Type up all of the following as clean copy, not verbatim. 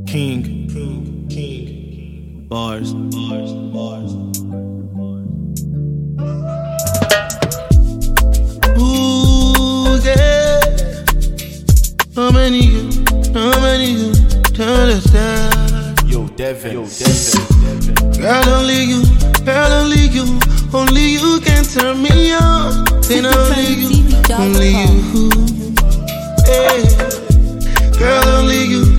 King. Bars. Ooh, yeah. How many you turn the side? Yo, Devin. Girl, only you can turn me on. Then only you. Hey. Girl, only you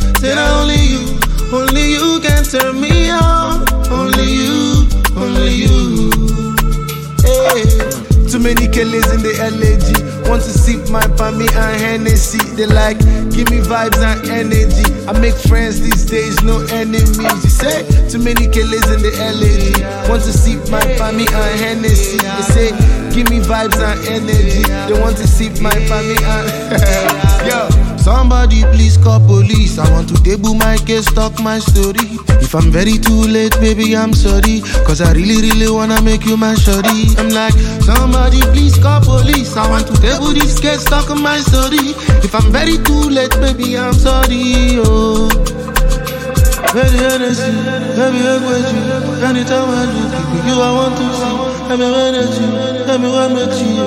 can turn me on. Only you. Hey. Too many killers in the LAG. Want to sip my palmy and Hennessy. They like, give me vibes and energy. I make friends these days, no enemies. You say, too many killers in the LAG. Want to sip my palmy and Hennessy. They say, give me vibes and energy. They want to sip my palmy and yo. Somebody please call police. I want to debut my case, talk my story. If I'm very too late, baby, I'm sorry. Cause I really wanna make you my shorty. I'm like, somebody please call police. I want to debut this case, talk my story. If I'm very too late, baby, I'm sorry. Oh, very honestly, baby, I'm with you. Anytime I look at you, I want to see. I'm energy, tell me what makes you.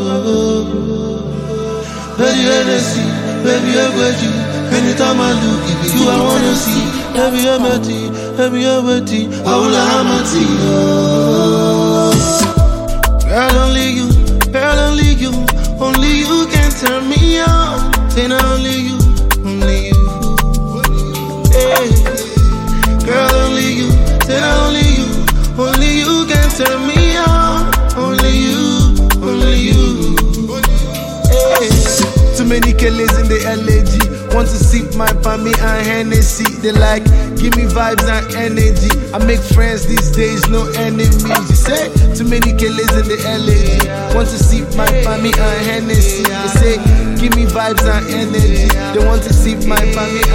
Oh, very honestly, baby, I'm with you. Anytime I look at you, I wanna see. Baby, I'm at you. Baby, I'm at you. I will have Girl, only you can turn me on. Then only you. Hey. Girl, only you can turn me on. Only you. Hey. Too many killers in the LAG. Want to sip my palmy and Hennessy. They like, give me vibes and energy. I make friends these days, no enemies. You say, too many killers in the LA. Want to sip my palmy and Hennessy. They say, give me vibes and energy. They want to sip my palmy